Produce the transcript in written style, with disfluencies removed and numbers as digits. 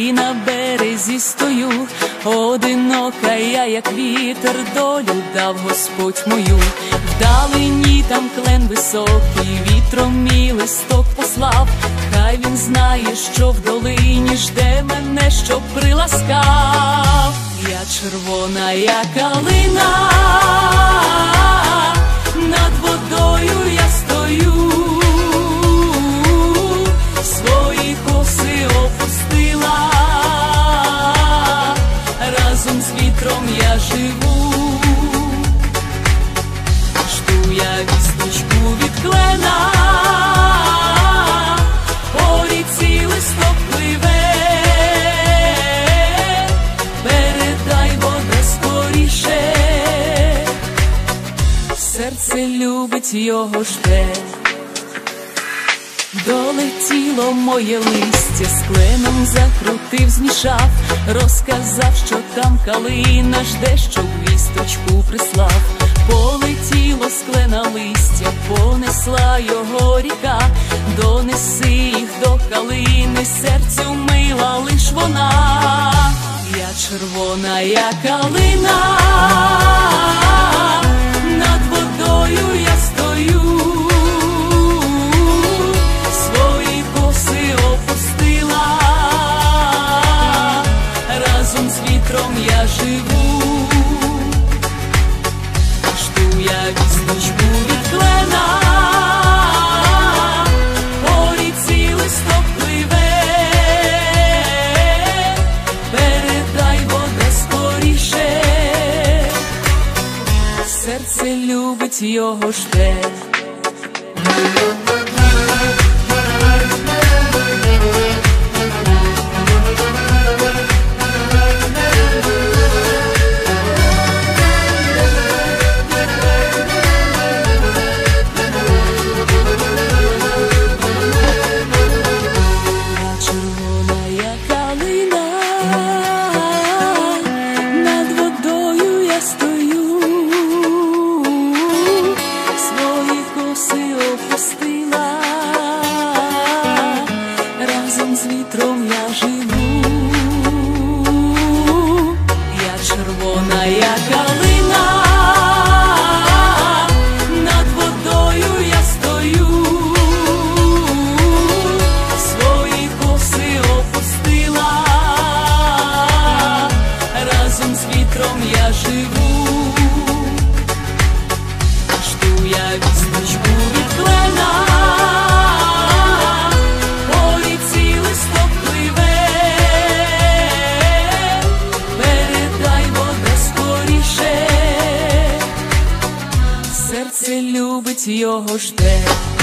і на березі стою, одинока я, як вітер, долю дав Господь мою. Вдалині там клен високий, вітром мій листок послав, хай він знає, що в долині жде мене, щоб приласкав. Я червона, як калина, над водою я стою, свої коси опустила, разом з вітром я живу. Жду я вісточку від клена, по ріці листок пливе, передай вода скоріше, серце любить, його жде. Долетіло моє листя, з кленом закрутив, змішав, розказав, що там калина жде, щоб вісточку прислав. Полетіло з клена листя, понесла його ріка, донеси їх до калини, серцю мила лиш вона. Я червона, як калина, над водою я стою, свої коси опустила, разом з вітром я живу. Жду я вісточку від клена, по ріці листок пливе, передай вода скоріше, серце любить, його жде. Разом з вітром я живу. Я червона, як калина, над водою я стою, свої коси опустила, разом з вітром я живу. Жду я вісточку від клена, серце любить, його жде.